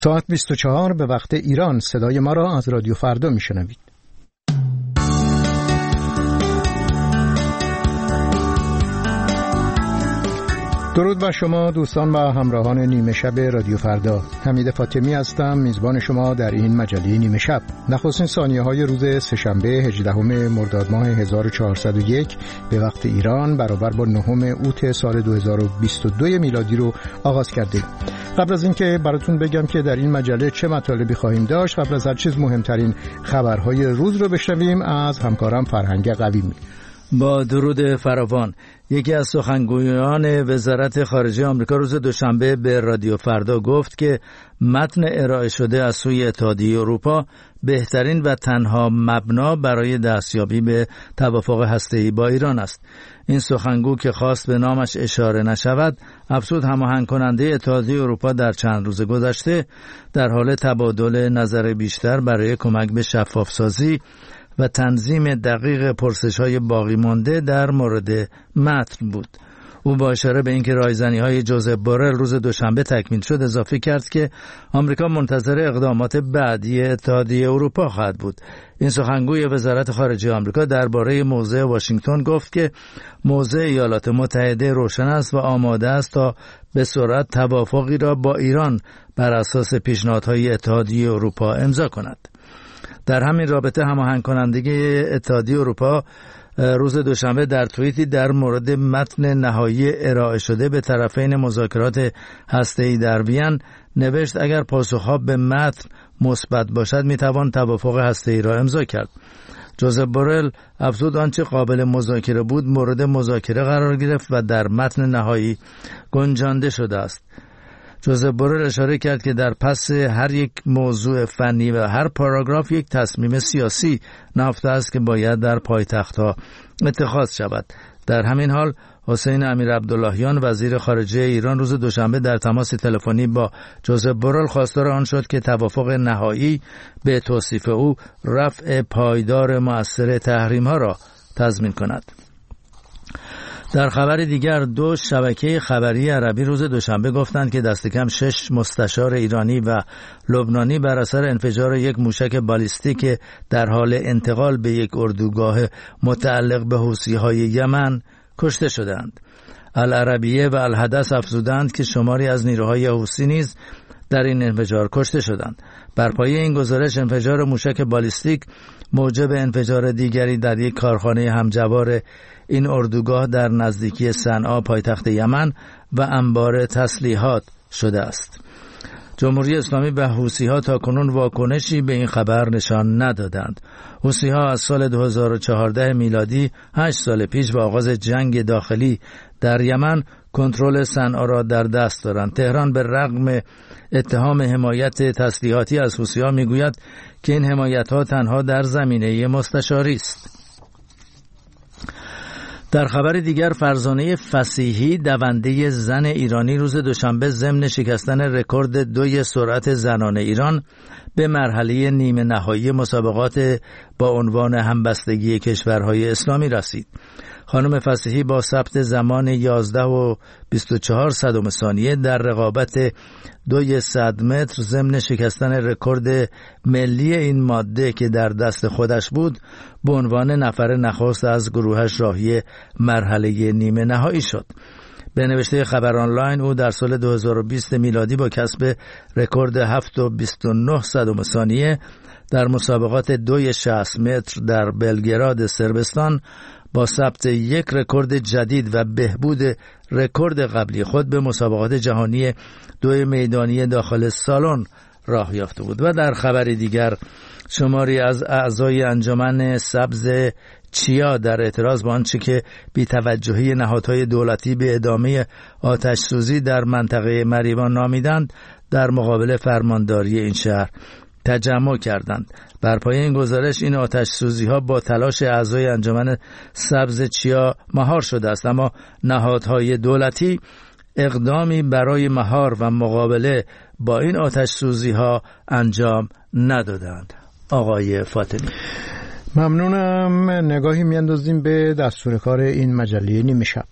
ساعت 24 به وقت ایران صدای ما را از رادیو فردا میشنوید. درود بر شما دوستان و همراهان نیمه شب رادیو فردا. حمید فاطمی هستم، میزبان شما در این مجله نیمه شب. نخستین ثانیه های روز سه‌شنبه 18 مرداد ماه 1401 به وقت ایران برابر با 9 اوت سال 2022 میلادی رو آغاز کردیم. قبل از اینکه براتون بگم که در این مجله چه مطالبی خواهیم داشت، قبل از هر چیز مهمترین خبرهای روز رو بشنویم از همکارم فرهنگ قویمی. با درود فراوان، یکی از سخنگویان وزارت خارجه آمریکا روز دوشنبه به رادیو فردا گفت که متن ارائه شده از سوی اتحادیه اروپا بهترین و تنها مبنا برای دستیابی به توافق هسته‌ای با ایران است. این سخنگو که خواست به نامش اشاره نشود، افزود هماهنگ کننده اتحادیه اروپا در چند روز گذشته در حال تبادل نظر بیشتر برای کمک به شفافسازی و تنظیم دقیق پرسش‌های باقی مانده در مورد متن بود. او با اشاره به اینکه رایزنی‌های جوزف بورل روز دوشنبه تکمیل شد اضافه کرد که آمریکا منتظر اقدامات بعدی اتحادیه اروپا خواهد بود. این سخنگوی وزارت خارجه آمریکا درباره موضع واشنگتن گفت که موضع ایالات متحده روشن است و آماده است تا به سرعت توافقی را با ایران بر اساس پیشنهادهای اتحادیه اروپا امضا کند. در همین رابطه هماهنگ کنندگی اتحادیه اروپا روز دوشنبه در توییتی در مورد متن نهایی ارائه شده به طرفین مذاکرات هسته‌ای در وین نوشت اگر پاسخها به متن مثبت باشد میتوان توافق هسته‌ای را امضا کرد. جوزف بورل افزود آنچه قابل مذاکره بود مورد مذاکره قرار گرفت و در متن نهایی گنجانده شده است. جوزف بورل اشاره کرد که در پس هر یک موضوع فنی و هر پاراگراف یک تصمیم سیاسی نهفته است که باید در پایتخت‌ها اتخاذ شود. در همین حال حسین امیرعبداللهیان وزیر خارجه ایران روز دوشنبه در تماس تلفنی با جوزف بورل خواستار آن شد که توافق نهایی به توصیف او رفع پایدار مؤثر تحریم‌ها را تضمین کند. در خبر دیگر، دو شبکه خبری عربی روز دوشنبه گفتند که دست کم 6 مستشار ایرانی و لبنانی بر اثر انفجار یک موشک بالیستیک در حال انتقال به یک اردوگاه متعلق به حوثی‌های یمن کشته شدند. العربیه و الحدث افزودند که شماری از نیروهای حوثی نیز در این انفجار کشته شدند. بر پایه این گزارش انفجار موشک بالیستیک موجب انفجار دیگری در یک کارخانه همجوار این اردوگاه در نزدیکی صنعا پایتخت یمن و انبار تسلیحات شده است. جمهوری اسلامی و حوثی‌ها تاکنون واکنشی به این خبر نشان ندادند. حوثی‌ها از سال 2014 میلادی 8 سال پیش با آغاز جنگ داخلی در یمن کنترل صنعا را در دست دارند. تهران به رغم اتهام حمایت تسلیحاتی از حوثی‌ها میگوید که این حمایت‌ها تنها در زمینه مستشاری است. در خبر دیگر، فرزانه فصیحی دونده زن ایرانی روز دوشنبه ضمن شکستن رکورد 2 سرعت زنان ایران به مرحله نیمه نهایی مسابقات با عنوان همبستگی کشورهای اسلامی رسید. خانم فصیحی با ثبت زمان 11 و 24 صدم ثانیه در رقابت 200 متر ضمن شکستن رکورد ملی این ماده که در دست خودش بود به عنوان نفر نخست از گروهش راهی مرحله نیمه نهایی شد. به نوشته خبر آنلاین او در سال 2020 میلادی با کسب رکورد 7 و 29 صدم ثانیه در مسابقات 260 متر در بلگراد صربستان با ثبت یک رکورد جدید و بهبود رکورد قبلی خود به مسابقات جهانی 2 میدانی داخل سالن راه یافته بود. و در خبر دیگر، شماری از اعضای انجمن سبز چیا در اعتراض به آنچه که بی‌توجهی نهادهای دولتی به ادامه آتش سوزی در منطقه مریوان نامیدند در مقابل فرمانداری این شهر تجمع کردند. بر پایه این گزارش این آتش سوزی ها با تلاش اعضای انجمن سبز چیا مهار شده است، اما نهادهای دولتی اقدامی برای مهار و مقابله با این آتش سوزی ها انجام ندادند. آقای فاطمی، ممنونم. نگاهی میاندازیم به دستور کار این مجله نیمه شب.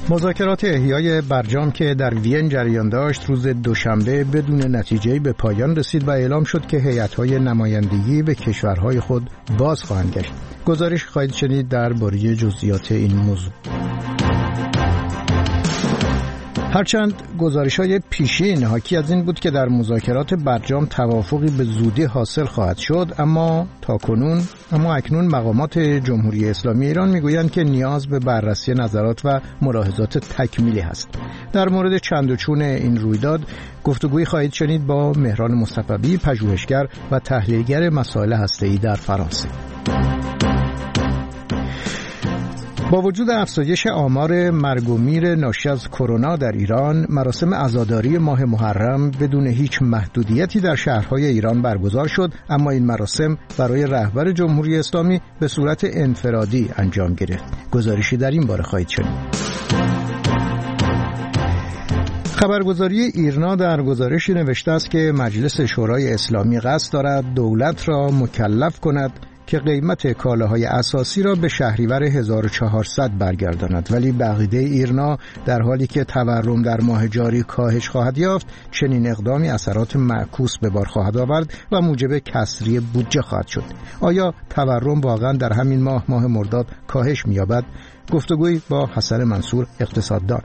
مذاکرات احیای برجام که در وین جریان داشت روز دوشنبه بدون نتیجه به پایان رسید و اعلام شد که هیئت‌های نمایندگی به کشورهای خود باز خواهند گشت. گزارش خواهید شنید درباره جزئیات این موضوع. هرچند گزارش‌های پیشین حاکی از این بود که در مذاکرات برجام توافقی به زودی حاصل خواهد شد، اما اکنون مقامات جمهوری اسلامی ایران میگویند که نیاز به بررسی نظرات و ملاحظات تکمیلی هست. در مورد چند و چون این رویداد گفتگویی خواهید شنید با مهران مصطفی، پژوهشگر و تحلیلگر مسائل هسته‌ای در فرانسه. با وجود افزایش آمار مرگ و میر ناشی از کرونا در ایران، مراسم عزاداری ماه محرم بدون هیچ محدودیتی در شهرهای ایران برگزار شد، اما این مراسم برای رهبر جمهوری اسلامی به صورت انفرادی انجام گرفت. گزارشی در این باره خواهید شنید. خبرگزاری ایرنا در گزارشی نوشته است که مجلس شورای اسلامی قصد دارد دولت را مکلف کند که قیمت کالاهای اساسی را به شهریور 1400 برگرداند، ولی به عقیده ایرنا در حالی که تورم در ماه جاری کاهش خواهد یافت، چنین اقدامی اثرات معکوس به بار خواهد آورد و موجب کسری بودجه خواهد شد. آیا تورم واقعا در همین ماه مرداد کاهش می‌یابد؟ گفتگویی با حسن منصور، اقتصاددان.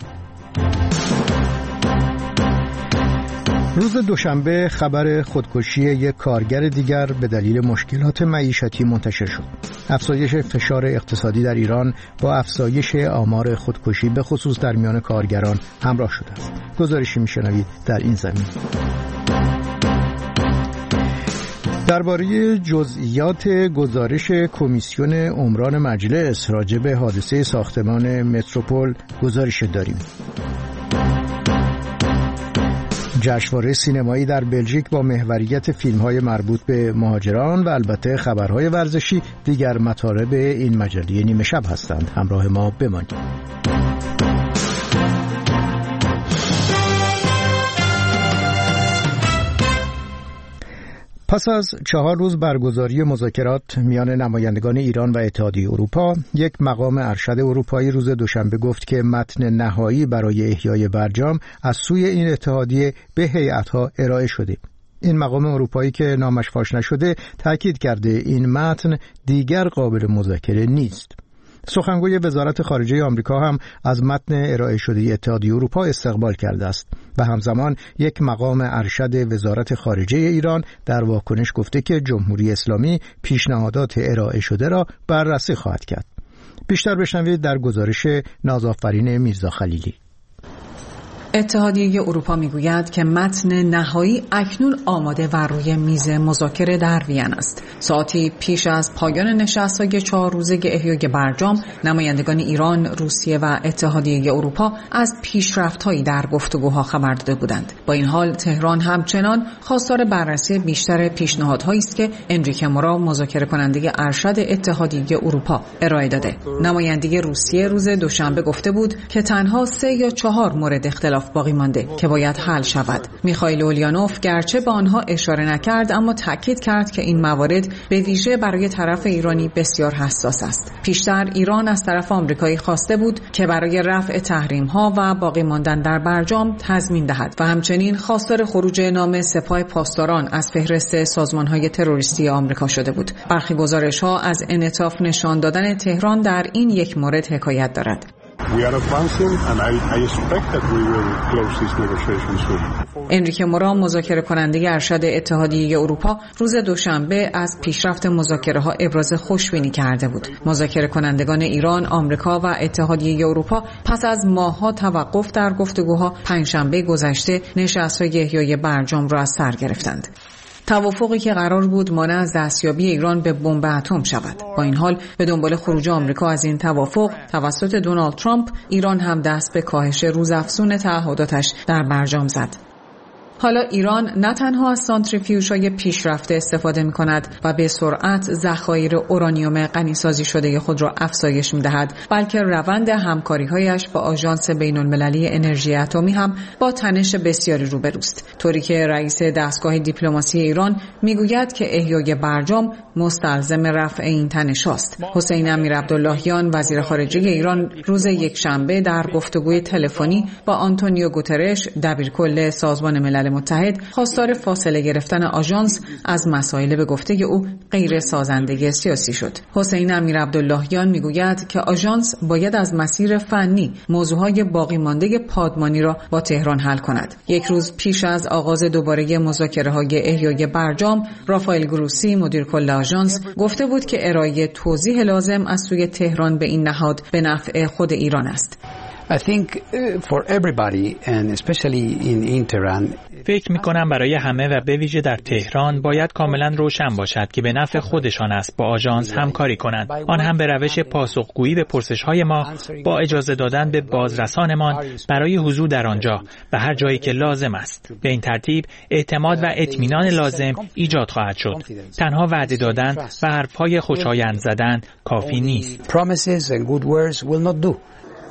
روز دوشنبه خبر خودکشی یک کارگر دیگر به دلیل مشکلات معیشتی منتشر شد. افزایش فشار اقتصادی در ایران با افزایش آمار خودکشی به خصوص در میان کارگران همراه شده است. گزارشی میشنوید در این زمین. درباره جزئیات گزارش کمیسیون عمران مجلس راجع به حادثه ساختمان متروپول گزارش داریم. جشنواره سینمایی در بلژیک با محوریت فیلم‌های مربوط به مهاجران و البته خبرهای ورزشی دیگر مطالب این مجله نیمه شب هستند. همراه ما بمانید. پس از 4 روز برگزاری مذاکرات میان نمایندگان ایران و اتحادیه اروپا، یک مقام ارشد اروپایی روز دوشنبه گفت که متن نهایی برای احیای برجام از سوی این اتحادیه به هیئت‌ها ارائه شده. این مقام اروپایی که نامش فاش نشده تاکید کرده این متن دیگر قابل مذاکره نیست. سخنگوی وزارت خارجه آمریکا هم از متن ارائه شده اتحادیه اروپا استقبال کرده است و همزمان یک مقام ارشد وزارت خارجه ایران در واکنش گفته که جمهوری اسلامی پیشنهادات ارائه شده را بررسی خواهد کرد. بیشتر بشنوید در گزارش نازآفرین میرزا خلیلی. اتحادیه اروپا میگوید که متن نهایی اکنون آماده و روی میز مذاکره در وین است. ساعتی پیش از پایان نشست‌های 4 روزه احیای برجام، نمایندگان ایران، روسیه و اتحادیه اروپا از پیشرفت‌هایی در گفتگوها خبر داده بودند. با این حال تهران همچنان خواستار بررسی بیشتر پیشنهادهایی است که انریکه مورا، مذاکره کننده ارشد اتحادیه اروپا، ارائه داده. نماینده روسیه روز دوشنبه گفته بود که تنها 3 یا 4 مورد اختلاف باقی مانده که باید حل شود. میخائیل اوليانوف گرچه به آنها اشاره نکرد، اما تاکید کرد که این موارد به ویژه برای طرف ایرانی بسیار حساس است. پیشتر ایران از طرف آمریکایی خواسته بود که برای رفع تحریم‌ها و باقی ماندن در برجام تضمین دهد و همچنین خواستار خروج نام سپاه پاسداران از فهرست سازمان‌های تروریستی آمریکا شده بود. برخی گزارش‌ها از انعطاف نشان دادن تهران در این یک مورد حکایت دارد. انریکه مورا، مذاکره کننده ارشد اتحادیه اروپا، روز دوشنبه از پیشرفت مذاکره‌ها ابراز خوشبینی کرده بود. مذاکره کنندگان ایران، آمریکا و اتحادیه اروپا پس از ماه‌ها توقف در گفتگوها پنجشنبه گذشته نشست‌های احیای برجام را از سر گرفتند. توافقی که قرار بود مانع از دستیابی ایران به بمب اتم شود. با این حال به دنبال خروج آمریکا از این توافق توسط دونالد ترامپ، ایران هم دست به کاهش روزافزون تعهداتش در برجام زد. حالا ایران نه تنها از سانتریفیوژهای پیشرفته استفاده می‌کند و به سرعت ذخایر اورانیوم غنی‌سازی شده خود را افزایش می‌دهد، بلکه روند همکاری‌هایش با آژانس بین‌المللی انرژی اتمی هم با تنش بسیاری روبروست، طوری که رئیس دستگاه دیپلماسی ایران میگوید که احیای برجام مستلزم رفع این تنش است. حسین امیرعبداللهیان وزیر خارجه ایران روز یکشنبه در گفتگوی تلفنی با آنتونیو گوترش دبیرکل سازمان ملل متحد خواستار فاصله گرفتن آژانس از مسائل به گفته او غیر سازنده سیاسی شد. حسین امیرعبداللهیان میگوید که آژانس باید از مسیر فنی موضوعهای باقی مانده پادمانی را با تهران حل کند. یک روز پیش از آغاز دوباره مذاکره‌های احیای برجام، رافائل گروسی مدیر کل آژانس گفته بود که ارائه توضیح لازم از سوی تهران به این نهاد به نفع خود ایران است. I think for everybody and especially in Tehran. فکر می‌کنم برای همه و به ویژه در تهران باید کاملا روشن باشد که به نفع خودشان است با آژانس همکاری کنند، آن هم به روش پاسخگویی به پرسش‌های ما با اجازه دادن به بازرسانمان برای حضور در آنجا و هر جایی که لازم است. به این ترتیب اعتماد و اطمینان لازم ایجاد خواهد شد. تنها وعده دادن و حرف‌های خوشایند زدن کافی نیست. Promises and good words will not do.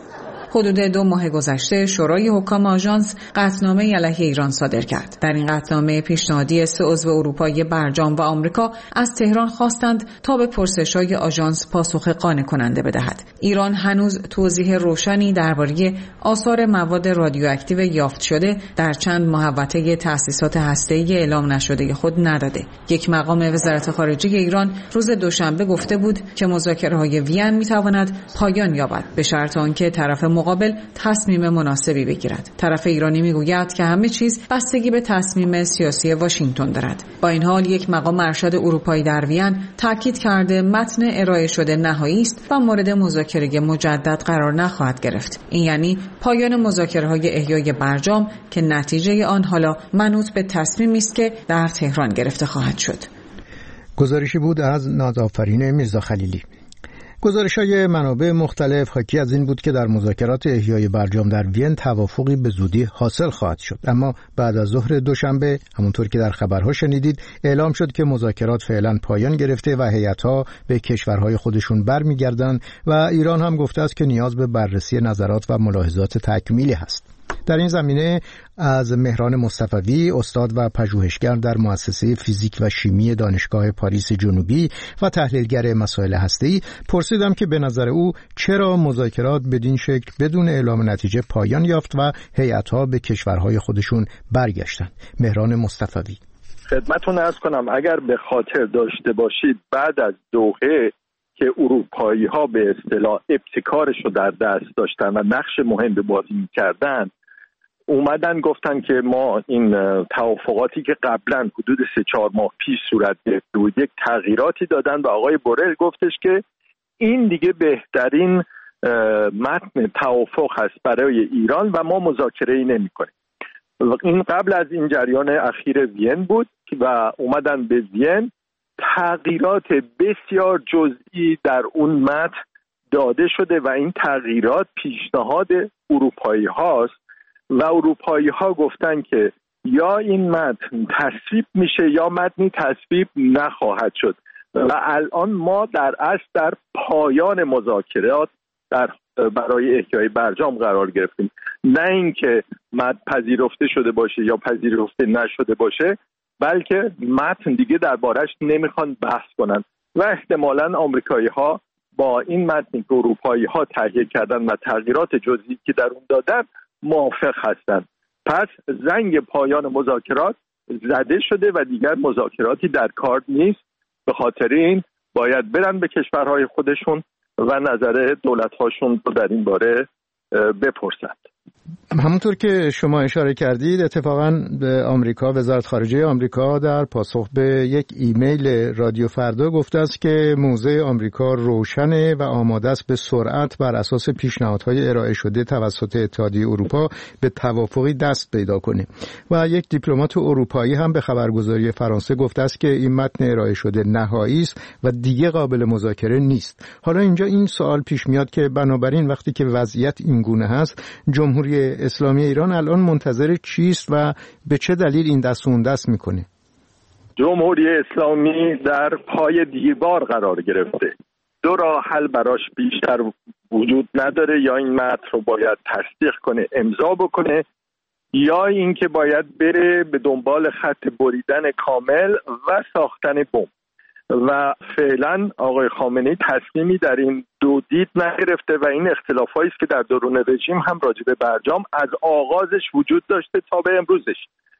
حدود 2 ماه گذشته شورای حکام آژانس قطعنامه علیه ایران صادر کرد. در این قطعنامه پیشنهادی 3 عضو اروپایی برجام و آمریکا از تهران خواستند تا به پرسش‌های آژانس پاسخ قانع کننده بدهد. ایران هنوز توضیح روشنی درباره آثار مواد رادیواکتیو یافت شده در چند محوطه تأسیسات هسته‌ای اعلام نشده خود نداده. یک مقام وزارت خارجه ایران روز دوشنبه گفته بود که مذاکره‌های وین می‌تواند پایان یابد به شرط آنکه طرف مقابل تصمیم مناسبی بگیرد. طرف ایرانی میگوید که همه چیز بستگی به تصمیم سیاسی واشنگتن دارد. با این حال یک مقام ارشد اروپایی در وین تاکید کرده متن ارائه شده نهایی است و مورد مذاکره مجدد قرار نخواهد گرفت. این یعنی پایان مذاکره‌های احیای برجام که نتیجه آن حالا منوط به تصمیمی است که در تهران گرفته خواهد شد. گزارشی بود از نازآفرین میرزا خلیلی. گزارش‌های منابع مختلف حاکی از این بود که در مذاکرات احیای برجام در وین توافقی به زودی حاصل خواهد شد، اما بعد از ظهر دوشنبه همونطور که در خبرها شنیدید اعلام شد که مذاکرات فعلا پایان گرفته و هیئت‌ها به کشورهای خودشون برمیگردند و ایران هم گفته است که نیاز به بررسی نظرات و ملاحظات تکمیلی هست. در این زمینه از مهران مصطفوی، استاد و پژوهشگر در مؤسسه فیزیک و شیمی دانشگاه پاریس جنوبی و تحلیلگر مسائل هسته‌ای پرسیدم که به نظر او چرا مذاکرات بدین شکل بدون اعلام نتیجه پایان یافت و هیئت‌ها به کشورهای خودشون برگشتند. مهران مصطفوی: خدمتتون عرض کنم اگر به خاطر داشته باشید بعد از دوحه که اروپایی‌ها به اصطلاح ابتکارش رو در دست داشتن و نقش مهم بازی می‌کردن، اومدن گفتن که ما این توافقاتی که قبلا حدود 3-4 ماه پیش صورت گرفت بود یک تغییراتی دادن و آقای بورل گفتش که این دیگه بهترین متن توافق هست برای ایران و ما مذاکره‌ای نمی‌کنیم. این قبل از این جریان اخیر وین بود و اومدن به وین تغییرات بسیار جزئی در اون متن داده شده و این تغییرات پیشنهاد اروپایی هاست و اروپایی ها گفتن که یا این متن تصویب میشه یا متنی تصویب نخواهد شد و الان ما در اصل در پایان مذاکرات برای احیای برجام قرار گرفتیم، نه اینکه متن پذیرفته شده باشه یا پذیرفته نشده باشه، بلکه متن دیگه دربارش نمیخوان بحث کنن و احتمالاً آمریکایی ها با این متنی که اروپایی ها تهیه کردن و تغییرات جزئی که در اون دادن موافق هستن. پس زنگ پایان مذاکرات زده شده و دیگر مذاکراتی در کار نیست. به خاطر این باید برن به کشورهای خودشون و نظر دولت‌هاشون رو در این باره بپرسند. همونطور که شما اشاره کردید اتفاقاً به آمریکا، وزارت خارجه آمریکا در پاسخ به یک ایمیل رادیو فردا گفته است که موضع آمریکا روشنه و آماده است به سرعت بر اساس پیشنهادهای ارائه شده توسط اتحادیه اروپا به توافقی دست پیدا کنه. و یک دیپلمات اروپایی هم به خبرگزاری فرانسه گفته است که این متن ارائه شده نهایی است و دیگه قابل مذاکره نیست. حالا اینجا این سوال پیش میاد که بنابراین وقتی که وضعیت این گونه هست، جمهوری اسلامی ایران الان منتظر چیست و به چه دلیل این دست و اون دست میکنه؟ جمهوری اسلامی در پای دیوار قرار گرفته. دو راه حل براش بیشتر وجود نداره، یا این متن رو باید تصدیق کنه، امضا بکنه، یا اینکه باید بره به دنبال خط بریدن کامل و ساختن بمب. و فعلا آقای خامنه‌ای تصمیمی در این دو دید نگرفته و این اختلافایی است که در دوران رژیم هم راجع به برجام از آغازش وجود داشته تا به امروزش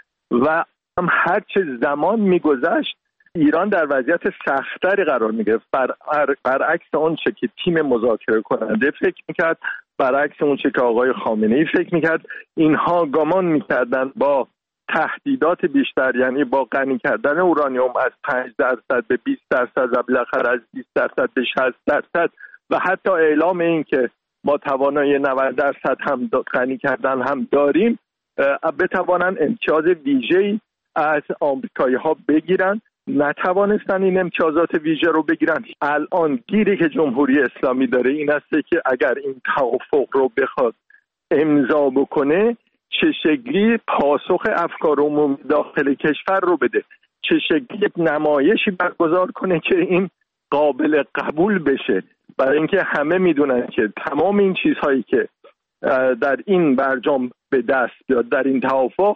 و هم هر چه زمان میگذشت ایران در وضعیت سختری قرار میگرفت، برعکس اون چه که تیم مذاکره کننده فکر میکرد، برعکس اون چه که آقای خامنه‌ای فکر میکرد. اینها گمان میکردن با تهدیدات بیشتر، یعنی با غنی کردن اورانیوم از 5% به 20% و بالاخره از 20% به 60% و حتی اعلام این که ما توانایی 90% هم غنی کردن هم داریم، بتوانن امتیاز ویژه‌ای از آمریکایی‌ها بگیرن. نتوانستن این امتیازات ویژه رو بگیرن. الان گیری که جمهوری اسلامی داره این است که اگر این توافق رو بخواد امضا بکنه، چه شکلی پاسخ افکار عمومی داخل کشور رو بده، چه شکلی نمایشی برگزار کنه که این قابل قبول بشه، برای اینکه همه میدونن که تمام این چیزهایی که در این برجام به دست بیاد، در این توافق،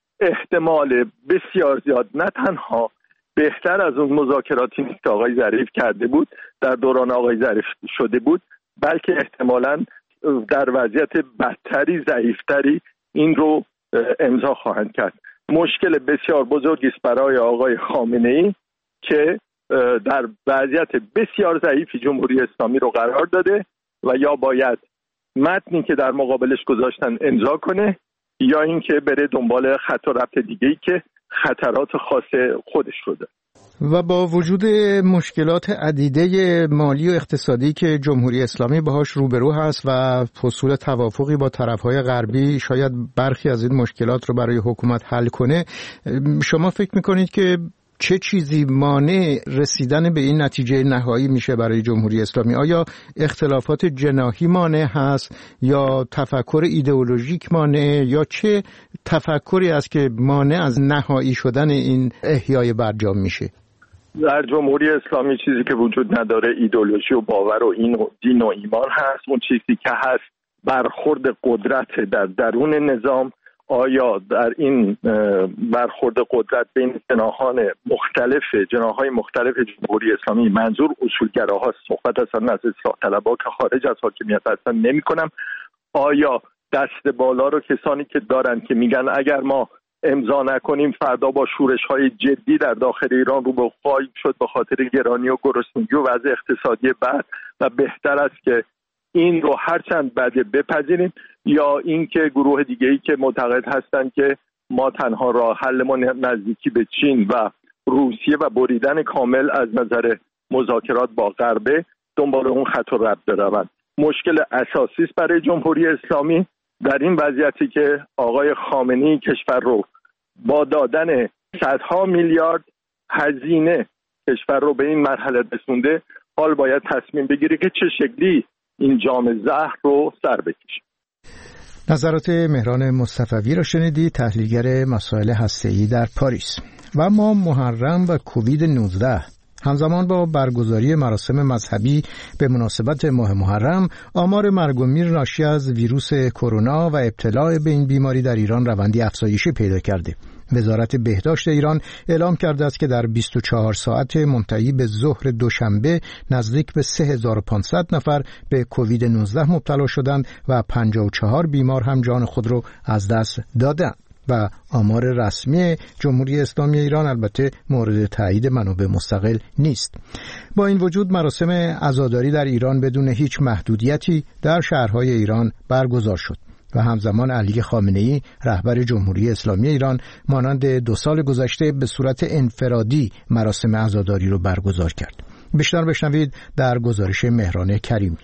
احتمال بسیار زیاد نه تنها بهتر از اون مذاکراتی که آقای ظریف کرده بود در دوران آقای ظریف شده بود، بلکه احتمالاً در وضعیت بدتری، ضعیفتری این رو امضا خواهند کرد. مشکل بسیار بزرگی است برای آقای خامنه‌ای که در وضعیت بسیار ضعیفی جمهوری اسلامی رو قرار داده و یا باید متنی که در مقابلش گذاشتن امضا کنه یا اینکه بره دنبال خط و ربط دیگه‌ای که خطرات خاص خودش رو داره. و با وجود مشکلات عدیده مالی و اقتصادی که جمهوری اسلامی باهاش روبرو هست و حصول توافقی با طرف‌های غربی شاید برخی از این مشکلات رو برای حکومت حل کنه، شما فکر می‌کنید که چه چیزی مانع رسیدن به این نتیجه نهایی میشه برای جمهوری اسلامی؟ آیا اختلافات جناحی مانع هست یا تفکر ایدئولوژیک مانع، یا چه تفکری است که مانع از نهایی شدن این احیای برجام میشه؟ در جمهوری اسلامی چیزی که وجود نداره ایدئولوژی و باور و دین و ایمان هست. اون چیزی که هست برخورد قدرت در درون نظام. آیا در این برخورد قدرت بین جناح‌های مختلف جمهوری اسلامی، منظور اصولگراهاست، صحبت اصلا از اصلاح طلبها که خارج از حاکمیت هستن نمی کنم، آیا دست بالا رو کسانی که دارن که میگن اگر ما امضا نکنیم فردا با شورش‌های جدی در داخل ایران رو به خواهیم شد به خاطر گرانی و گرسنگی و وضع اقتصادی بد و بهتر است که این رو هرچند بده بپذیریم، یا اینکه گروه دیگه‌ای که معتقد هستند که ما تنها راه حلمون نزدیکی به چین و روسیه و بریدن کامل از نظر مذاکرات با غرب دنبال اون خط و ربط روند. مشکل اساسی است برای جمهوری اسلامی در این وضعیتی که آقای خامنه‌ای کشور رو با دادن صدها میلیارد هزینه کشور رو به این مرحله رسونده، حال باید تصمیم بگیره که چه شکلی این جام زهر رو سر بکشه. نظرات مهران مصطفوی را شنیدید، تحلیلگر مسائل هسته‌ای در پاریس. و ما محرم و کووید 19 همزمان با برگزاری مراسم مذهبی به مناسبت ماه محرم، آمار مرگ و میر ناشی از ویروس کرونا و ابتلا به این بیماری در ایران روندی افزایشی پیدا کرده. وزارت بهداشت ایران اعلام کرده است که در 24 ساعت منتهی به ظهر دوشنبه نزدیک به 3500 نفر به کووید 19 مبتلا شدند و 54 بیمار هم جان خود را از دست دادند. و آمار رسمی جمهوری اسلامی ایران البته مورد تایید منابع مستقل نیست. با این وجود مراسم عزاداری در ایران بدون هیچ محدودیتی در شهرهای ایران برگزار شد و همزمان علی خامنه‌ای رهبر جمهوری اسلامی ایران مانند 2 سال گذشته به صورت انفرادی مراسم عزاداری رو برگزار کرد. بیشتر بشنوید در گزارش مهران کریمی.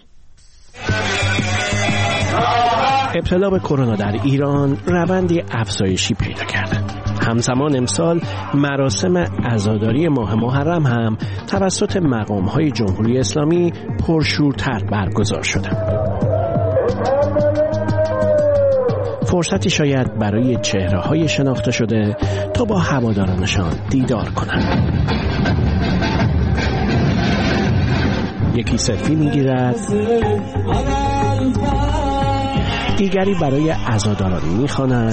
ابتلا به کرونا در ایران روندی افزایشی پیدا کرده. همزمان امسال مراسم عزاداری ماه محرم هم توسط مقام‌های جمهوری اسلامی پرشورتر برگزار شده. فرصتی شاید برای چهره‌های شناخته شده تا با هوادارانشان دیدار کنند. یکی سلفی میگیرد، دیگری برای عزاداران میخواند،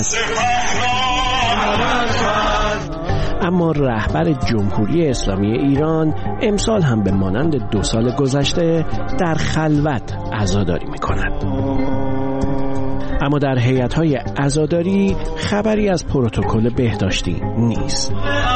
اما رهبر جمهوری اسلامی ایران امسال هم به مانند 2 سال گذشته در خلوت عزاداری میکند. اما در هیئت‌های عزاداری خبری از پروتکل بهداشتی نیست.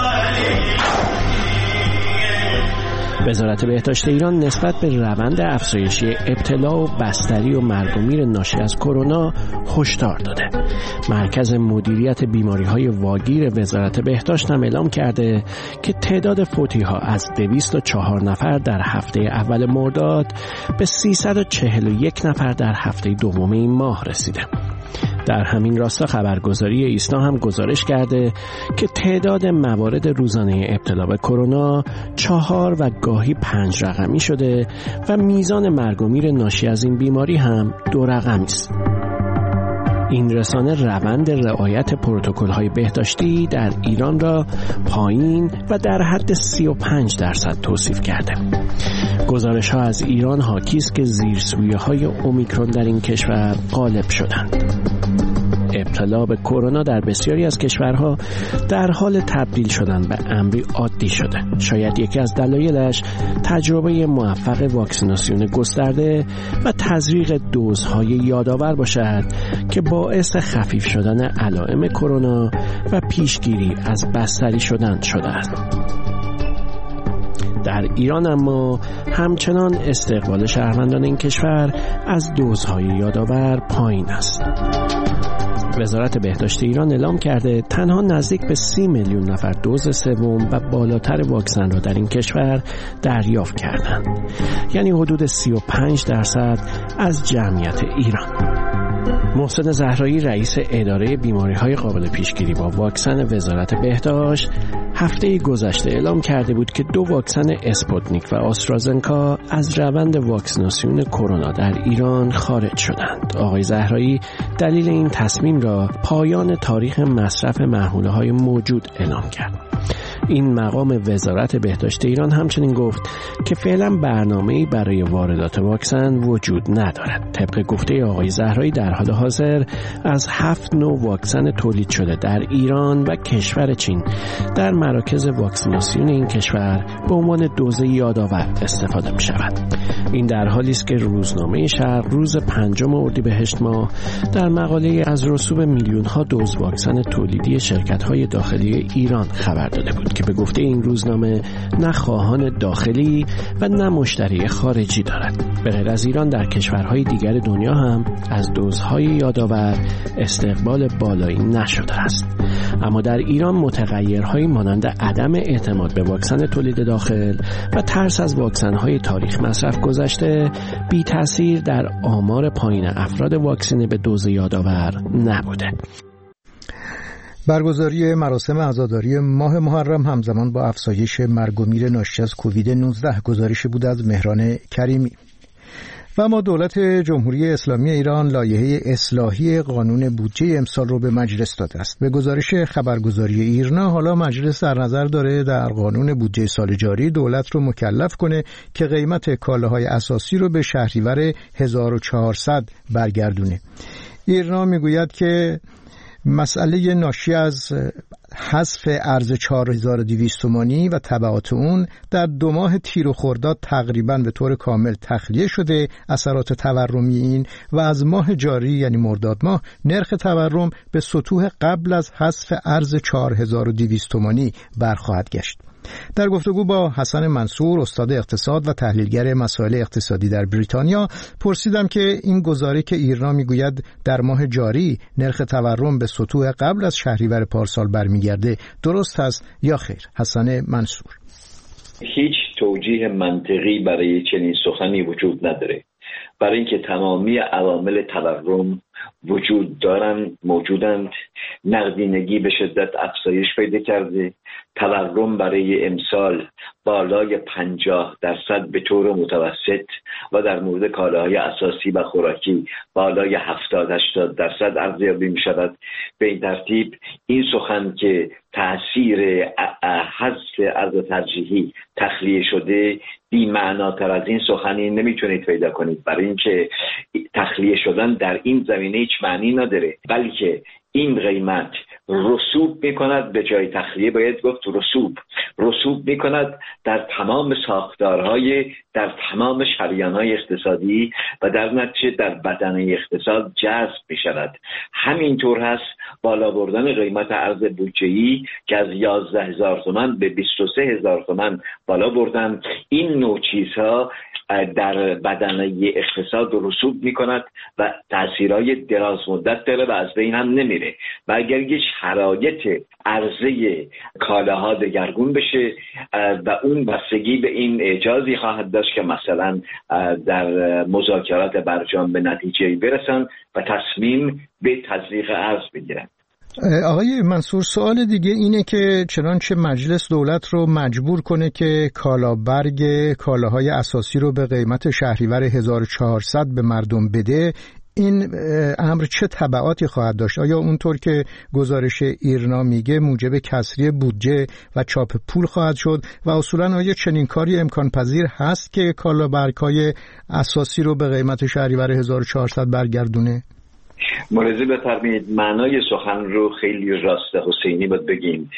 وزارت بهداشت ایران نسبت به روند افزایشی ابتلا و بستری و مرگ و میر ناشی از کرونا هشدار داده. مرکز مدیریت بیماری‌های واگیر وزارت بهداشت هم اعلام کرده که تعداد فوتی‌ها از 204 نفر در هفته اول مرداد به 341 نفر در هفته دوم این ماه رسیده. در همین راستا خبرگزاری ایسنا هم گزارش کرده که تعداد موارد روزانه ابتلا به کرونا 4 و گاهی 5 رقمی شده و میزان مرگ و میر ناشی از این بیماری هم 2 رقمی است. این رسانه روند رعایت پروتکل‌های بهداشتی در ایران را پایین و در حد 35% توصیف کرده. گزارش‌ها از ایران حاکی است که زیرسویه‌های اومیکرون در این کشور غالب شدند. ابتلا به کرونا در بسیاری از کشورها در حال تبدیل شدن به امری عادی شده. شاید یکی از دلایلش تجربه موفق واکسیناسیون گسترده و تزریق دوزهای یادآور باشد که باعث خفیف شدن علائم کرونا و پیشگیری از بستری شدن شده است. در ایران اما همچنان استقبال شهروندان این کشور از دوزهای یادآور پایین است. وزارت بهداشت ایران اعلام کرده تنها نزدیک به 30 میلیون نفر دوز سوم و بالاتر واکسن را در این کشور دریافت کردند. یعنی حدود 35% از جمعیت ایران. محسن زهرایی رئیس اداره بیماری‌های قابل پیشگیری با واکسن وزارت بهداشت هفته گذشته اعلام کرده بود که 2 واکسن اسپوتنیک و آسترازنکا از روند واکسیناسیون کرونا در ایران خارج شدند. آقای زهرایی دلیل این تصمیم را پایان تاریخ مصرف محموله‌های موجود اعلام کرد. این مقام وزارت بهداشت ایران همچنین گفت که فعلا برنامه‌ای برای واردات واکسن وجود ندارد. طبق گفته آقای زهرایی در حال حاضر از 7 نوع واکسن تولید شده در ایران و کشور چین در مراکز واکسیناسیون این کشور به عنوان دوز یادآور استفاده می شود. این در حالی است که روزنامه شرق روز 5 اردیبهشت ماه در مقاله از رسوب میلیون‌ها دوز واکسن تولیدی شرکت‌های داخلی ایران خبر داده بود که به گفته این روزنامه نه خواهان داخلی و نه مشتری خارجی دارد. به غیر از ایران در کشورهای دیگر دنیا هم از دوزهای یادآور استقبال بالایی نشده است. اما در ایران متغیرهایی مانند عدم اعتماد به واکسن تولید داخل و ترس از واکسن‌های تاریخ مصرف گذشته بی تأثیر در آمار پایین افراد واکسینه به دوز یادآور نبوده. برگزاری مراسم عزاداری ماه محرم همزمان با افزایش مرگ و میر ناشی از کووید 19 گزارش بود از مهران کریمی. و اما دولت جمهوری اسلامی ایران لایحه اصلاحی قانون بودجه امسال رو به مجلس داده است. به گزارش خبرگزاری ایرنا حالا مجلس در نظر داره در قانون بودجه سال جاری دولت رو مکلف کنه که قیمت کالاهای اساسی رو به شهریور 1400 برگردونه. ایرنا میگوید که مسئله ناشی از حذف ارز 4200 تومانی و تبعات اون در 2 ماه تیر و خرداد تقریباً به طور کامل تخلیه شده اثرات تورمی این و از ماه جاری یعنی مرداد ماه نرخ تورم به سطوح قبل از حذف ارز 4200 تومانی برخواهد گشت. در گفتگو با حسن منصور استاد اقتصاد و تحلیلگر مسائل اقتصادی در بریتانیا پرسیدم که این گزاره که ایرنا میگوید در ماه جاری نرخ تورم به سطوح قبل از شهریور پارسال برمیگرده درست است یا خیر؟ حسن منصور: هیچ توجیه منطقی برای چنین سخنی وجود نداره، برای اینکه تمامی عوامل تورم وجود دارند، موجودند. نقدینگی به شدت افزایش پیدا کرده. تورم برای امسال بالای 50% به طور متوسط و در مورد کالاهای اساسی و خوراکی بالای 70-80% ارزیابی می شود. به این ترتیب این سخن که تأثیر حذف ارز ترجیحی تخلیه شده بی معناتر از این سخنی نمیتونید پیدا کنید، برای اینکه تخلیه شدن در این زمینه هیچ معنی نداره، بلکه این قیمت رسوب میکند، به جای تخلیه باید گفت رسوب میکند در تمام ساختارهای، در تمام شریانهای اقتصادی و در نتیجه در بدنه اقتصاد جذب میشود. همینطور هست بالا بردن قیمت ارز بودجه‌ای که از 11,000 تومان به 23,000 تومان بالا بردن. این نوع چیزها در بدنه اقتصاد رسوب میکند و تأثیرهای دراز مدت داره و از بین هم نمیره. و اگر یک شرایط عرضه کالاها دگرگون بشه و اون بستگی به این اجازی خواهد داشت که مثلا در مذاکرات برجام به نتیجه برسن و تصمیم به تزریق ارز بگیرن. آقای منصور، سوال دیگه اینه که چنانچه مجلس دولت رو مجبور کنه که کالابرگ کالاهای اساسی رو به قیمت شهریور 1400 به مردم بده، این امر چه تبعاتی خواهد داشت؟ آیا اونطور که گزارش ایرنا میگه موجب کسری بودجه و چاپ پول خواهد شد و اصولا آیا چنین کاری امکان پذیر هست که کالابرگ‌های اساسی رو به قیمت شهریور 1400 برگردونه؟ ملاحظه بفرمایید، معنای سخن رو خیلی راست حسینی باید بگیم.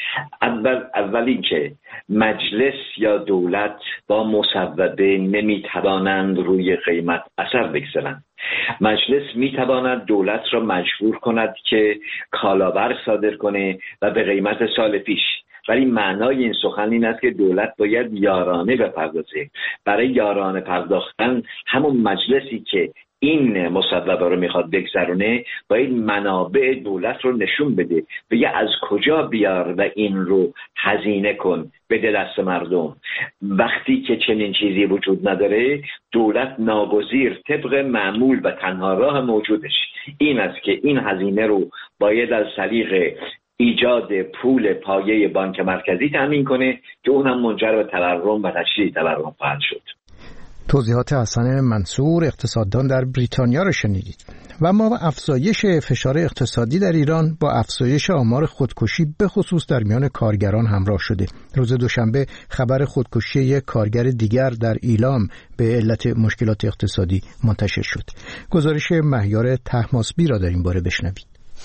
اول اینکه مجلس یا دولت با مصوبه نمیتوانند روی قیمت اثر بگذارند. مجلس میتواند دولت را مجبور کند که کالابرگ صادر کنه و به قیمت سال پیش، ولی معنای این سخن این است که دولت باید یارانه بپردازه. برای یارانه پرداختن همون مجلسی که این مصوبه رو میخواد بگذرونه باید منابع دولت رو نشون بده، بگه از کجا بیار و این رو هزینه کن بده دست مردم. وقتی که چنین چیزی وجود نداره، دولت ناگزیر طبق معمول و تنها راه موجودش این است که این هزینه رو باید از طریق ایجاد پول پایه بانک مرکزی تامین کنه که اون هم منجر به تورم و تشدید تورم خواهد شد. توضیحات حسن منصور، اقتصاددان در بریتانیا را شنیدید. و ما افزایش فشار اقتصادی در ایران با افزایش آمار خودکشی به خصوص در میان کارگران همراه شده. روز دوشنبه خبر خودکشی یک کارگر دیگر در ایلام به علت مشکلات اقتصادی منتشر شد. گزارش مهیار طهماسبی را در این باره بشنوید.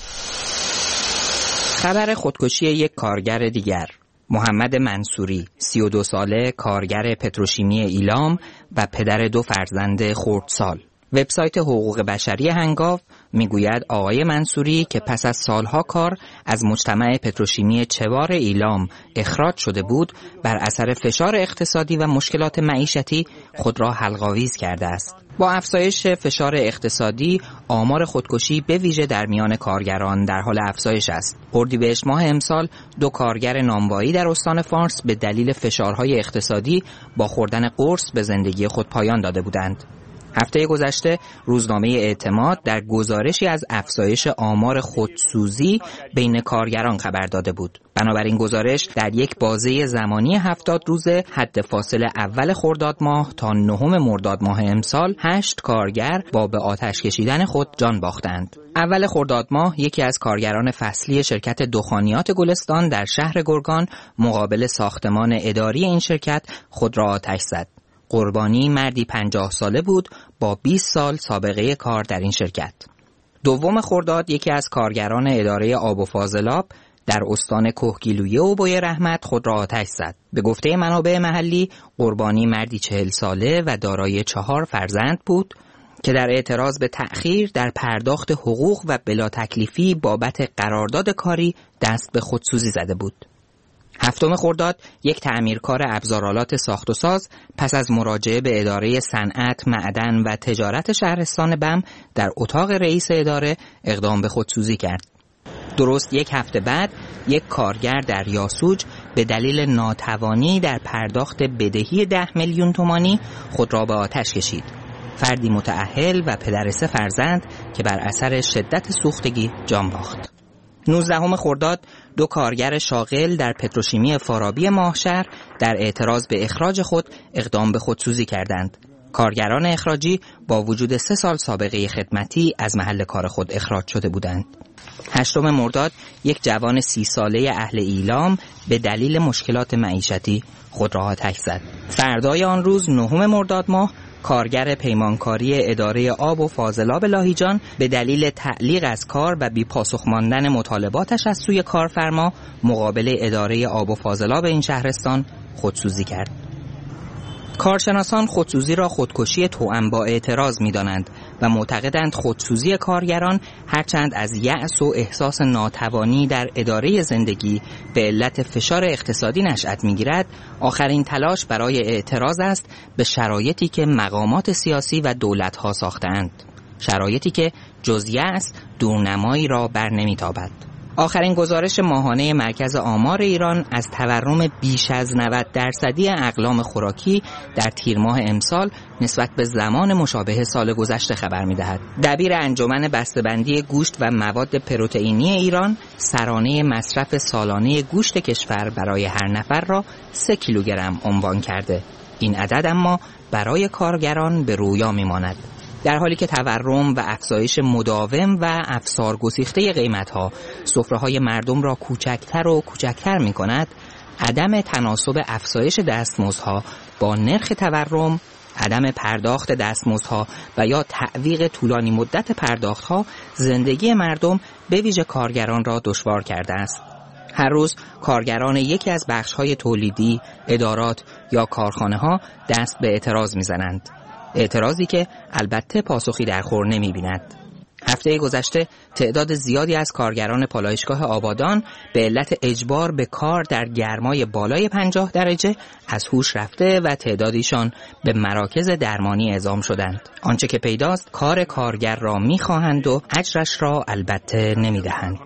خبر خودکشی یک کارگر دیگر، محمد منصوری، 32 ساله، کارگر پتروشیمی ایلام و پدر 2 فرزند خردسال. وبسایت حقوق بشری هنگاو میگوید آقای منصوری که پس از سالها کار از مجتمع پتروشیمی چوار ایلام اخراج شده بود، بر اثر فشار اقتصادی و مشکلات معیشتی خود را حلق‌آویز کرده است. با افزایش فشار اقتصادی، آمار خودکشی به ویژه در میان کارگران در حال افزایش است. اردیبهشت ماه امسال 2 کارگر نانوایی در استان فارس به دلیل فشارهای اقتصادی با خوردن قرص به زندگی خود پایان داده بودند. هفته گذشته روزنامه اعتماد در گزارشی از افزایش آمار خودسوزی بین کارگران خبر داده بود. بنابراین گزارش در یک بازه زمانی 70 روزه حد فاصل اول خرداد ماه تا 9 مرداد ماه امسال 8 کارگر با به آتش کشیدن خود جان باختند. اول خرداد ماه یکی از کارگران فصلی شرکت دخانیات گلستان در شهر گرگان مقابل ساختمان اداری این شرکت خود را آتش زد. قربانی مردی 50 ساله بود با 20 سال سابقه کار در این شرکت. دوم خرداد یکی از کارگران اداره آب و فاضلاب در استان کهگیلویه و بوی رحمت خود را آتش زد. به گفته منابع محلی قربانی مردی 40 ساله و دارای 4 فرزند بود که در اعتراض به تأخیر در پرداخت حقوق و بلا تکلیفی بابت قرارداد کاری دست به خودسوزی زده بود. هفتم خرداد یک تعمیرکار ابزارآلات ساخت و ساز پس از مراجعه به اداره صنعت، معدن و تجارت شهرستان بم در اتاق رئیس اداره اقدام به خودسوزی کرد. درست یک هفته بعد یک کارگر در یاسوج به دلیل ناتوانی در پرداخت بدهی 10 میلیون تومانی خود را به آتش کشید. فردی متأهل و پدر 3 فرزند که بر اثر شدت سوختگی جان باخت. 19 خرداد 2 کارگر شاغل در پتروشیمی فارابی ماهشهر در اعتراض به اخراج خود اقدام به خودسوزی کردند. کارگران اخراجی با وجود 3 سال سابقه خدمتی از محل کار خود اخراج شده بودند. 8 مرداد 1 جوان 30 ساله اهل ایلام به دلیل مشکلات معیشتی خود را آتش زد. فردای آن روز 9 مرداد ماه کارگر پیمانکاری اداره آب و فاضلاب لاهیجان به دلیل تعلیق از کار و بی‌پاسخ ماندن مطالباتش از سوی کارفرما مقابل اداره آب و فاضلاب این شهرستان خودسوزی کرد. کارشناسان خودسوزی را خودکشی توأم با اعتراض می‌دانند و معتقدند خودسوزی کارگران هرچند از یأس و احساس ناتوانی در اداره زندگی به علت فشار اقتصادی نشأت می‌گیرد، آخرین تلاش برای اعتراض است به شرایطی که مقامات سیاسی و دولت‌ها ساخته‌اند، شرایطی که جز یأس دورنمایی را بر نمی‌تابد. آخرین گزارش ماهانه مرکز آمار ایران از تورم بیش از 90% اقلام خوراکی در تیر ماه امسال نسبت به زمان مشابه سال گذشته خبر می‌دهد. دبیر انجمن بسته‌بندی گوشت و مواد پروتئینی ایران سرانه مصرف سالانه گوشت کشور برای هر نفر را 3 کیلوگرم عنوان کرده. این عدد اما برای کارگران به رویا می‌ماند. در حالی که تورم و افزایش مداوم و افسار گسیخته قیمت‌ها سفره‌های مردم را کوچکتر و کوچکتر می‌کند، عدم تناسب افزایش دستمزدها با نرخ تورم، عدم پرداخت دستمزدها و یا تعویق طولانی مدت پرداخت‌ها زندگی مردم به ویژه کارگران را دشوار کرده است. هر روز کارگران یکی از بخش‌های تولیدی، ادارات یا کارخانه‌ها دست به اعتراض می‌زنند. اعتراضی که البته پاسخی در خور نمی‌بیند. هفته گذشته تعداد زیادی از کارگران پالایشگاه آبادان به علت اجبار به کار در گرمای بالای 50 درجه از هوش رفته و تعدادیشان به مراکز درمانی اعزام شدند. آنچه که پیداست کار کارگر را می‌خواهند و اجرش را البته نمی‌دهند.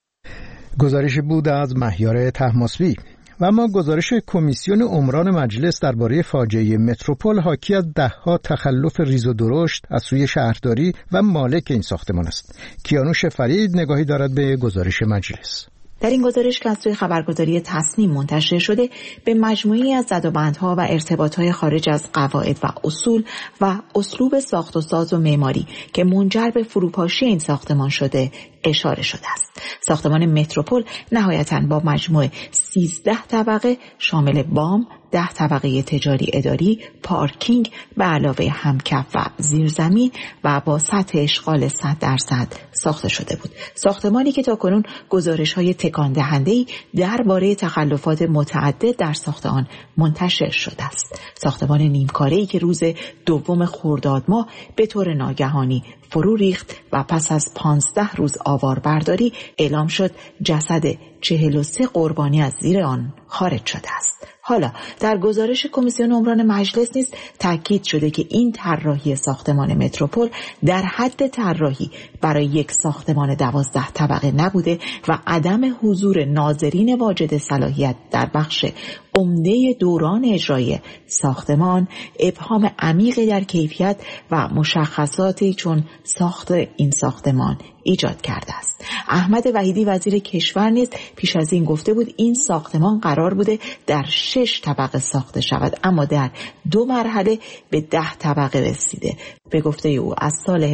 گزارش بود از مهیار طهماسبی. و اما گزارش کمیسیون عمران مجلس درباره فاجعه متروپول حاکی از ده‌ها تخلف ریز و درشت از سوی شهرداری و مالک این ساختمان است. کیانوش فرید نگاهی دارد به گزارش مجلس. در این گزارش که از سوی خبرگزاری تصنیم منتشر شده به مجموعی از زدوبندها و ارتباطهای خارج از قواعد و اصول و اسلوب ساخت و ساز و معماری که منجر به فروپاشی این ساختمان شده اشاره شده است. ساختمان متروپول نهایتاً با مجموع 13 طبقه شامل بام، 10 طبقه تجاری اداری، پارکینگ به علاوه همکف و زیرزمین و با سطح اشغال 100% ساخته شده بود. ساختمانی که تاکنون گزارش‌های تکان دهنده‌ای درباره تخلفات متعدد در ساخت آن منتشر شده است. ساختمان نیمکاره‌ای که روز 2 خرداد ماه به طور ناگهانی فرو ریخت و پس از 15 روز آواربرداری اعلام شد جسد 43 قربانی از زیر آن خارج شده است. حالا در گزارش کمیسیون عمران مجلس نیز تاکید شده که این طراحی ساختمان متروپول در حد طراحی برای یک ساختمان 12 طبقه نبوده و عدم حضور ناظرین واجد صلاحیت در بخش عمده دوران اجرایی ساختمان ابهام عمیقی در کیفیت و مشخصاتی چون ساخت این ساختمان ایجاد کرده است. احمد وحیدی وزیر کشور نیز پیش از این گفته بود این ساختمان قرار بوده در 6 طبقه ساخته شود، اما در 2 مرحله به 10 طبقه رسیده. به گفته او از سال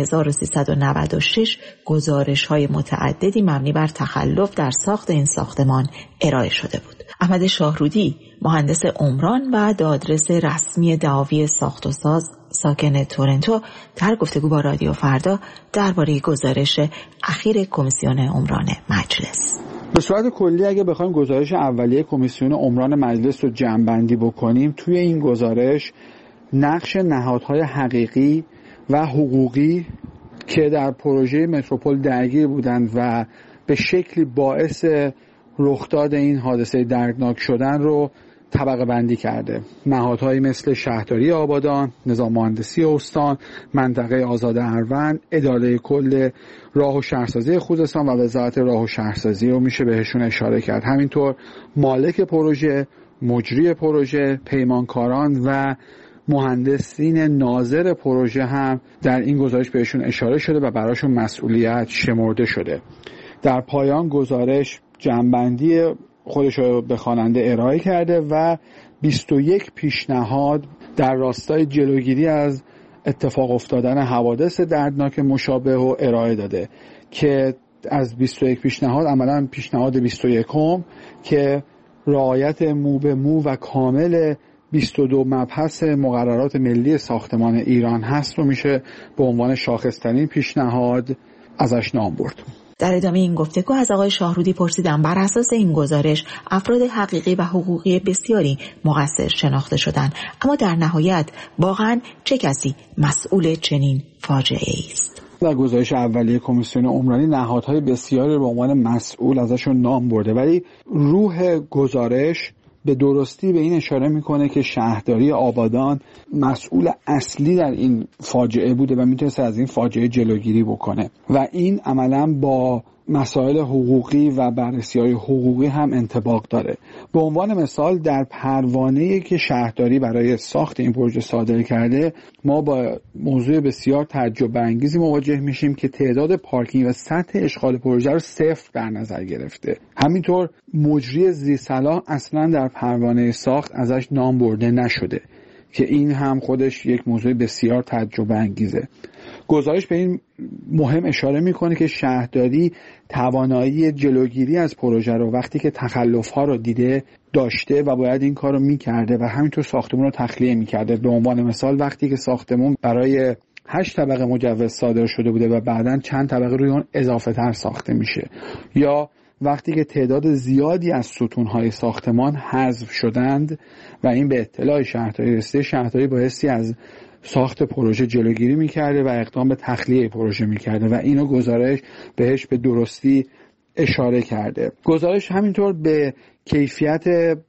1396 گزارش‌های متعددی مبنی بر تخلف در ساخت این ساختمان ارائه شده بود. احمد شاهرودی مهندس عمران و دادرس رسمی دعاوی ساخت و ساز ساکن تورنتو در گفتگو با رادیو فردا درباره گزارش اخیر کمیسیون عمران مجلس. به صورت کلی اگه بخوایم گزارش اولیه کمیسیون عمران مجلس رو جمع‌بندی بکنیم، توی این گزارش نقش نهادهای حقیقی و حقوقی که در پروژه متروپول درگیر بودند و به شکلی باعث رخداد این حادثه دردناک شدن رو طبقه بندی کرده. نهادهایی مثل شهرداری آبادان، نظام مهندسی استان، منطقه آزاد اروند، اداره کل راه و شهرسازی خوزستان و وزارت راه و شهرسازی رو میشه بهشون اشاره کرد. همینطور مالک پروژه، مجری پروژه، پیمانکاران و مهندسین ناظر پروژه هم در این گزارش بهشون اشاره شده و براشون مسئولیت شمرده شده. در پایان گزارش جمع‌بندی خودش رو به خواننده ارائه کرده و 21 پیشنهاد در راستای جلوگیری از اتفاق افتادن حوادث دردناک مشابه رو ارائه داده که از 21 پیشنهاد عملاً پیشنهاد 21م که رعایت مو به مو و کامل 22 مبحث مقررات ملی ساختمان ایران هست رو میشه به عنوان شاخص‌ترین پیشنهاد ازش نام برد. در ادامه این گفتگو از آقای شاهرودی پرسیدم بر اساس این گزارش افراد حقیقی و حقوقی بسیاری مقصر شناخته شدند، اما در نهایت واقعا چه کسی مسئول چنین فاجعه‌ای است؟ در گزارش اولیه کمیسیون عمرانی نهادهای بسیاری به عنوان مسئول ازشون نام برده، ولی روح گزارش به درستی به این اشاره میکنه که شهرداری آبادان مسئول اصلی در این فاجعه بوده و میتونست از این فاجعه جلوگیری بکنه و این عملا با مسائل حقوقی و بررسی‌های حقوقی هم انطباق داره. به عنوان مثال در پروانه‌ای که شهرداری برای ساخت این پروژه صادر کرده ما با موضوع بسیار تعجب انگیزی مواجه میشیم که تعداد پارکینگ و سطح اشغال پروژه رو 0 در نظر گرفته. همینطور مجری زیرصلاح اصلا در پروانه ساخت ازش نام برده نشده که این هم خودش یک موضوع بسیار تعجب انگیزه. گزارش به این مهم اشاره میکنه که شهرداری توانایی جلوگیری از پروژه رو وقتی که تخلف‌ها رو دیده داشته و باید این کار رو میکرده و همینطور ساختمون رو تخلیه میکرده. به عنوان مثال وقتی که ساختمون برای 8 طبقه مجوز صادر شده بوده و بعداً چند طبقه روی اون اضافه تر ساخته میشه، یا وقتی که تعداد زیادی از ستونهای ساختمان حذف شدند و این به اطلاع شهرداری رسیده، شهرداری بایستی از ساخت پروژه جلوگیری میکرده و اقدام به تخلیه پروژه میکرده و اینو گزارش بهش به درستی اشاره کرده. گزارش همینطور به کیفیت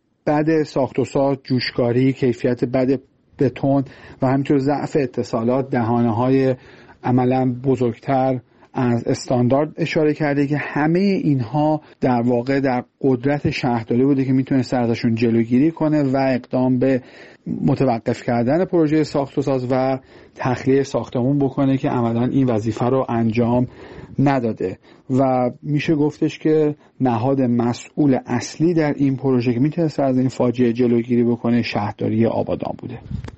بد ساخت و ساز، جوشکاری، کیفیت بد بتون و همینطور ضعف اتصالات، دهانه‌های عملاً بزرگتر از استاندارد اشاره کرده که همه اینها در واقع در قدرت شهرداری بوده که میتونه ازشون جلوگیری کنه و اقدام به متوقف کردن پروژه ساخت و ساز و تخلیه ساختمون بکنه که عملاً این وظیفه رو انجام نداده و میشه گفتش که نهاد مسئول اصلی در این پروژه که میتونه از این فاجعه جلوگیری بکنه شهرداری آبادان بوده.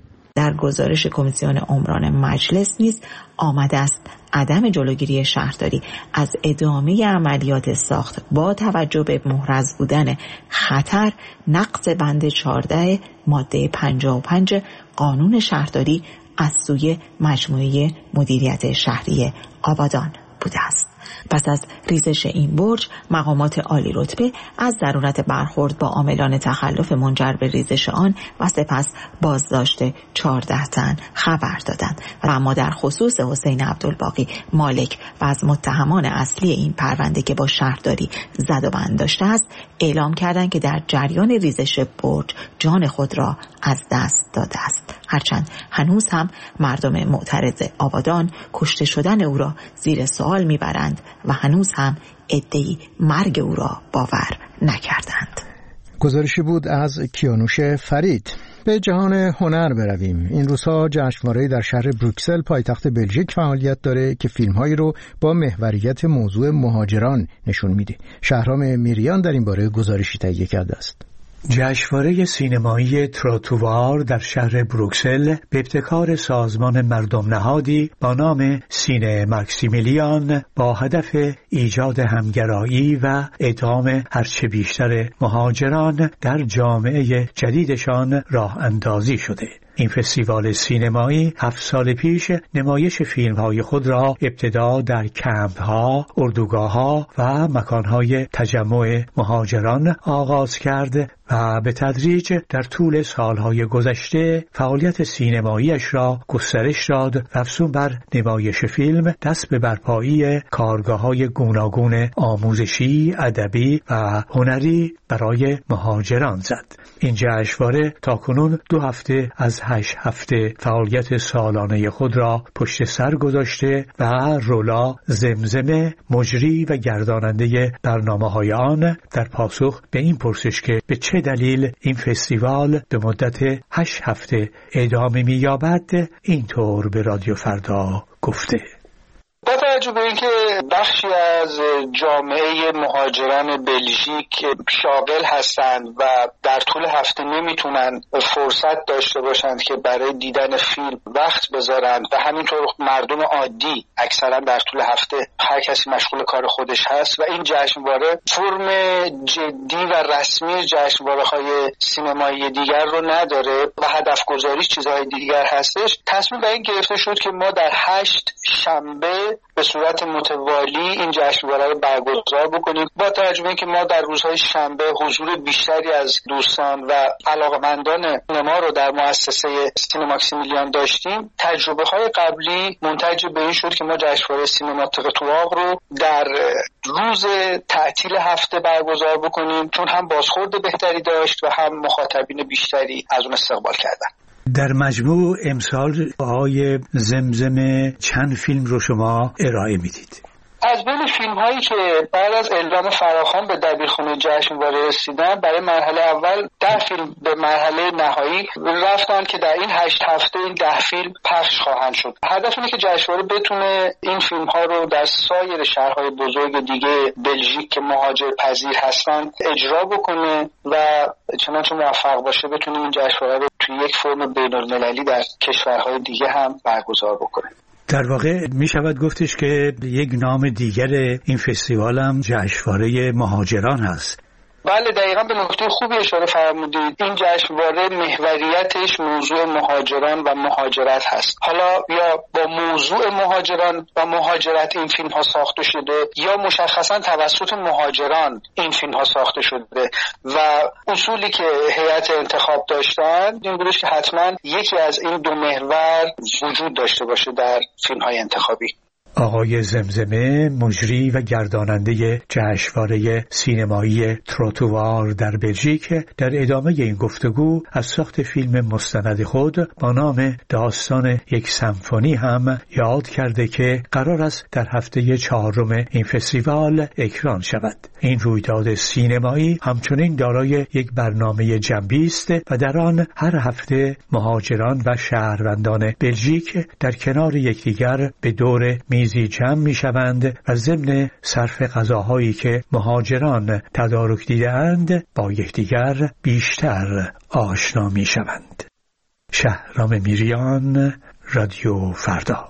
در گزارش کمیسیون عمران مجلس نیز آمده است عدم جلوگیری شهرداری از ادامه عملیات ساخت با توجه به محرز بودن خطر نقض بند 14 ماده 55 قانون شهرداری از سوی مجموعه مدیریت شهری آبادان بوده است. پس از ریزش این برج مقامات عالی رتبه از ضرورت برخورد با عاملان تخلف منجر به ریزش آن و سپس بازداشت 14 تن خبر دادند و اما در خصوص حسین عبدالباقی مالک و از متهمان اصلی این پرونده که با شهرداری زد و بند داشته است اعلام کردند که در جریان ریزش برج جان خود را از دست داده است، هرچند هنوز هم مردم معترض آبادان کشته شدن او را زیر سوال میبرند و هنوز هم عده‌ای مرگ او را باور نکردند. گزارشی بود از کیانوش فرید. به جهان هنر برویم. این روزها جشنواره‌ای در شهر بروکسل پایتخت بلژیک فعالیت داره که فیلم‌هایی رو با محوریت موضوع مهاجران نشون میده. شهرام میریان در این باره گزارشی تهیه کرده است. جشنواره سینمایی تروتوار در شهر بروکسل به ابتکار سازمان مردم نهادی با نام سینه ماکسیمیلیان با هدف ایجاد همگرایی و اعدام هرچه بیشتر مهاجران در جامعه جدیدشان راه اندازی شده. این فستیوال سینمایی 7 سال پیش نمایش فیلم‌های خود را ابتدا در کمپ‌ها، اردوگاه‌ها و مکان‌های تجمع مهاجران آغاز کرد و به تدریج در طول سالهای گذشته فعالیت سینماییش را گسترش داد و افزون بر نمایش فیلم دست به برپایی کارگاه‌های گوناگون آموزشی، ادبی و هنری برای مهاجران زد. این جشنواره تاکنون 2 هفته از 8 هفته فعالیت سالانه خود را پشت سر گذاشته و رولا زمزمه مجری و گرداننده برنامه‌های آن در پاسخ به این پرسش که به چه دلیل این فستیوال به مدت 8 هفته ادامه می‌یابد اینطور به رادیو فردا گفته. با توجه به اینکه بخشی از جامعه مهاجران بلژیک شاغل هستند و در طول هفته نمیتونن فرصت داشته باشند که برای دیدن فیلم وقت بذارند و همینطور مردم عادی اکثرا در طول هفته هر کسی مشغول کار خودش هست و این جشنواره فرم جدی و رسمی جشنواره‌های سینمایی دیگر رو نداره و هدف گذاریش چیزهای دیگر هستش، تصمیم بر این گرفته شد که ما در 8 شنبه به صورت متوالی این جشنواره رو برگزار بکنیم. با توجه به اینکه ما در روزهای شنبه حضور بیشتری از دوستان و علاقه‌مندان سینما رو در مؤسسه سینه ماکسیمیلیان داشتیم، تجربه‌های قبلی منتج به این شد که ما جشنواره سینما تروتوار رو در روز تعطیل هفته برگزار بکنیم، چون هم بازخورد بهتری داشت و هم مخاطبین بیشتری از اون استقبال کردن. در مجموع امسال آقای زمزمه چند فیلم رو شما ارائه میدید؟ از بین فیلم هایی که بعد از اعلام فراخوان به دبیرخونه جشنواره رسیدن، برای مرحله اول 10 فیلم به مرحله نهایی رفتن که در این 8 هفته این 10 فیلم پخش خواهند شد. هدف اینه که جشنواره بتونه این فیلم ها رو در سایر شهرهای بزرگ دیگه بلژیک که مهاجر پذیر هستن اجرا بکنه و چنانچه موفق باشه بتونه این جشنواره رو توی یک فرم بین‌المللی در کشورهای دیگه هم برگزار بکنه. در واقع می شود گفتش که یک نام دیگر این فستیوال هم جشنواره مهاجران هست. بله، دقیقاً به نکته خوبی اشاره فرمودید. این جشنواره محوریتش موضوع مهاجران و مهاجرت هست. حالا یا با موضوع مهاجران و مهاجرت این فیلم ها ساخته شده یا مشخصاً توسط مهاجران این فیلم ها ساخته شده و اصولی که هیئت انتخاب داشتن این بودش که حتما یکی از این دو محور وجود داشته باشه در فیلم های انتخابی. آقای زمزمه، مجری و گرداننده جشنواره سینمایی تروتوار در بلژیک، در ادامه این گفتگو از ساخت فیلم مستند خود با نام داستان یک سمفونی هم یاد کرده که قرار است در هفته 4 این فستیوال اکران شود. این رویداد سینمایی همچنین دارای یک برنامه جنبی است و در آن هر هفته مهاجران و شهروندان بلژیک در کنار یکدیگر به دور میزی جمع می شوند و ضمن صرف غذاهایی که مهاجران تدارک دیده‌اند با یکدیگر بیشتر آشنا می شوند. شهرام میریان، رادیو فردا.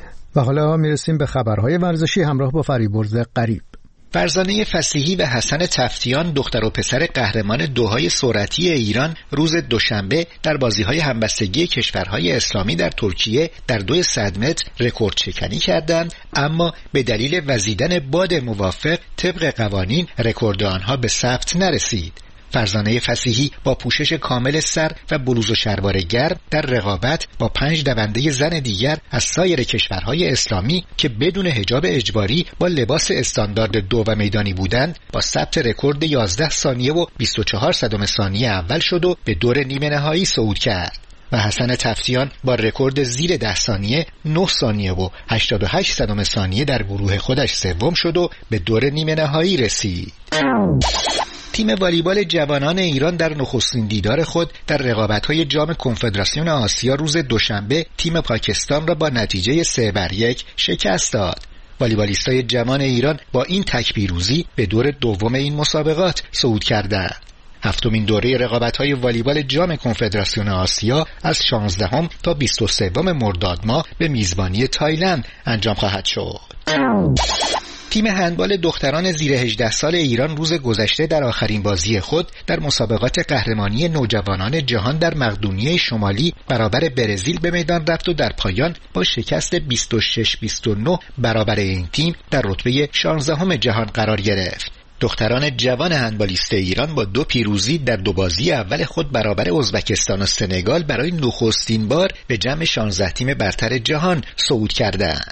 و حالا میرسیم به خبرهای ورزشی همراه با فریبرز قریب. فرزانه فصیحی و حسن تفتیان، دختر و پسر قهرمان دوهای سرعتی ایران، روز دوشنبه در بازی‌های همبستگی کشورهای اسلامی در ترکیه در 200 متر رکورد شکنی کردند، اما به دلیل وزیدن باد موافق طبق قوانین رکورد آنها به ثبت نرسید. فرزانه فصیحی با پوشش کامل سر و بلوز و شلوار گرم در رقابت با 5 دونده زن دیگر از سایر کشورهای اسلامی که بدون حجاب اجباری با لباس استاندارد 2 و میدانی بودند با ثبت رکورد 11 ثانیه و 24 صدم ثانیه اول شد و به دور نیمه نهایی صعود کرد. و حسن تفتیان با رکورد زیر 10 ثانیه 9 ثانیه و 88 صدم ثانیه در گروه خودش سوم شد و به دور نیمه نهایی رسید. تیم والیبال جوانان ایران در نخستین دیدار خود در رقابت‌های جام کنفدراسیون آسیا روز دوشنبه تیم پاکستان را با نتیجه 3-1 شکست داد. والیبالیستای جوان ایران با این تک پیروزی به دور دوم این مسابقات صعود کردند. هفتمین دوره رقابت‌های والیبال جام کنفدراسیون آسیا از 16 تا 23 مرداد ماه به میزبانی تایلند انجام خواهد شد. تیم هندبال دختران زیر 18 سال ایران روز گذشته در آخرین بازی خود در مسابقات قهرمانی نوجوانان جهان در مقدونیه شمالی برابر برزیل به میدان رفت و در پایان با شکست 26-29 برابر این تیم در رتبه 16 جهان قرار گرفت. دختران جوان هندبالیست ایران با 2 پیروزی در 2 بازی اول خود برابر ازبکستان و سنگال برای نخستین بار به جمع 16 تیم برتر جهان صعود کردند.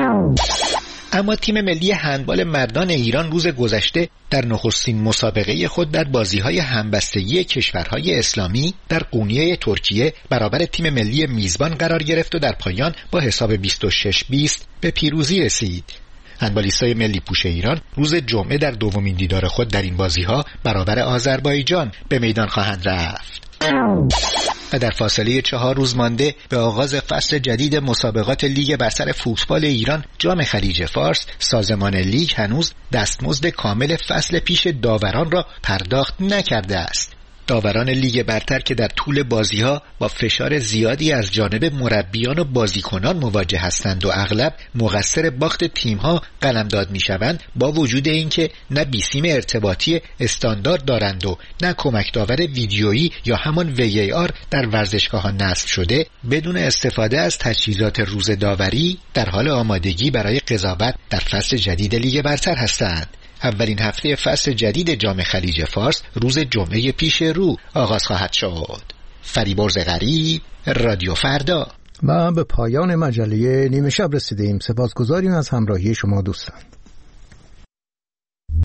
اما تیم ملی هندبال مردان ایران روز گذشته در نخستین مسابقه خود در بازی‌های همبستگی کشورهای اسلامی در قونیه ترکیه برابر تیم ملی میزبان قرار گرفت و در پایان با حساب 26-20 به پیروزی رسید. هندبالیستای ملی پوش ایران روز جمعه در دومین دیدار خود در این بازی‌ها برابر آذربایجان به میدان خواهند رفت. و در فاصله 4 روز مانده به آغاز فصل جدید مسابقات لیگ برتر فوتبال ایران جام خلیج فارس، سازمان لیگ هنوز دستمزد کامل فصل پیش داوران را پرداخت نکرده است. داوران لیگ برتر که در طول بازی‌ها با فشار زیادی از جانب مربیان و بازیکنان مواجه هستند و اغلب مقصر باخت تیم‌ها قلمداد می‌شوند، با وجود اینکه نه بیسیم ارتباطی استاندارد دارند و نه کمک داور ویدیویی یا همان VAR در ورزشگاه‌ها نصب شده، بدون استفاده از تجهیزات روز داوری در حال آمادگی برای قضاوت در فصل جدید لیگ برتر هستند. اولین هفته فصل جدید جام خلیج فارس روز جمعه پیش رو آغاز خواهد شد. فریبرز غریب، رادیو فردا. ما به پایان مجله نیمه شب رسیدیم. سپاسگزاریم از همراهی شما دوستان.